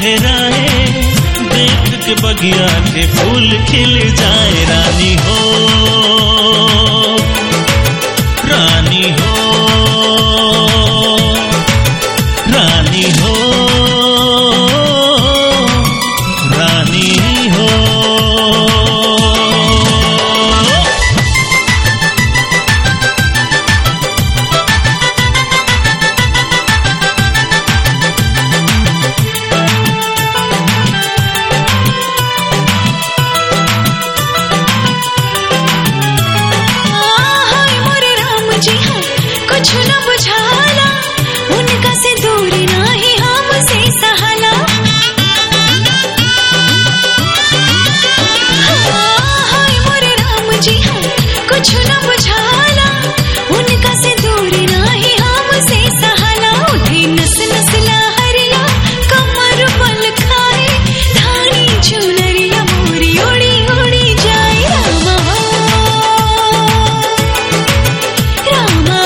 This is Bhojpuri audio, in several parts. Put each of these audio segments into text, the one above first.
लहराए, देख के बगिया के फूल खिल जाए। रानी हो, रानी हो, रानी हो, रानी हो। कुछ न बुझाला, उनका से दूर नाही हमसे सहाला। हाय मोरे राम जी हाँ, कुछ न बुझाला, उनका से दूर नाही हमसे सहाला। उठे नस नस लहरिया, कमर बल खाए, धानी चुनरिया मोरी उड़ी उड़ी जाए। रामा रामा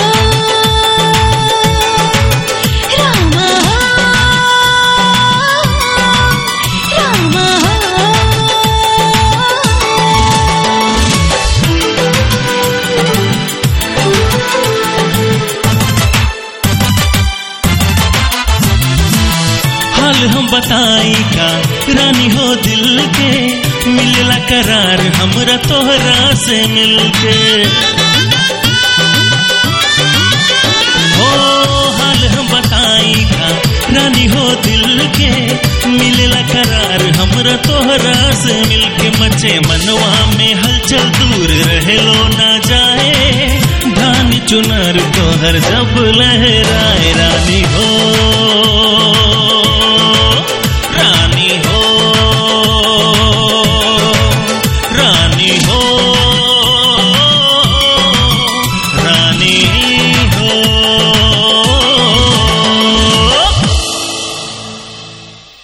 हाल हम बताई का रानी हो दिल के, मिलला करार हमरा तोहरा से मिलके। हो हाल हम बताई का रानी हो दिल के, मिलला करार हमरा तोहरा से मिलके। मचे मनवा में हलचल दूर रहेलो ना जाए, धान चुनर तोहर जब लहराए। रानी हो,